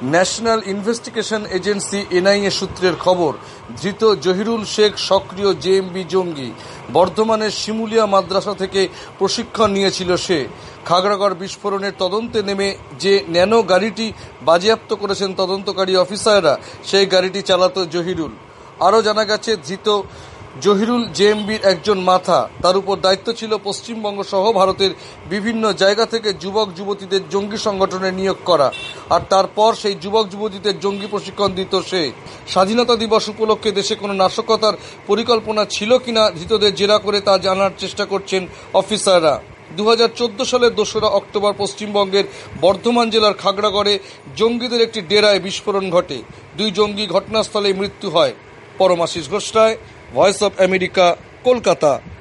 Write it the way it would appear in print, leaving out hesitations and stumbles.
National investigation agency NIA সূত্রের খবর, ধৃত জহিরুল শেখ সক্রিয় জেএমবি জঙ্গি। বর্ধমানের শিমুলিয়া মাদ্রাসা থেকে প্রশিক্ষণ নিয়েছিল সে। খাগড়াগড় বিস্ফোরণের তদন্তে নেমে যে ন্যানো গাড়িটি বাজেয়াপ্ত করেছেন তদন্তকারী অফিসাররা, সেই গাড়িটি চালাতো জহিরুল। আরও জানা গেছে, ধৃত জহিরুল জেএমবির একজন মাথা। তার উপর দায়িত্ব ছিল পশ্চিমবঙ্গ সহ ভারতের বিভিন্ন জায়গা থেকে যুবক যুবতীদের জঙ্গি সংগঠনে নিয়োগ করা, আর তারপর সেই যুবক যুবতীদের জঙ্গি প্রশিক্ষণ দিত সে। স্বাধীনতা দিবস উপলক্ষে দেশে কোনো নাশকতার পরিকল্পনা ছিল কিনা ধৃতদের জেরা করে তা জানার চেষ্টা করছেন অফিসাররা। 2014 সালের 2রা অক্টোবর পশ্চিমবঙ্গের বর্ধমান জেলার খাগড়াগড়ে জঙ্গিদের একটি ডেরায় বিস্ফোরণ ঘটে। 2 জঙ্গি ঘটনাস্থলে মৃত্যু হয়। Paramashis Ghosh Roy, Voice of America, Kolkata.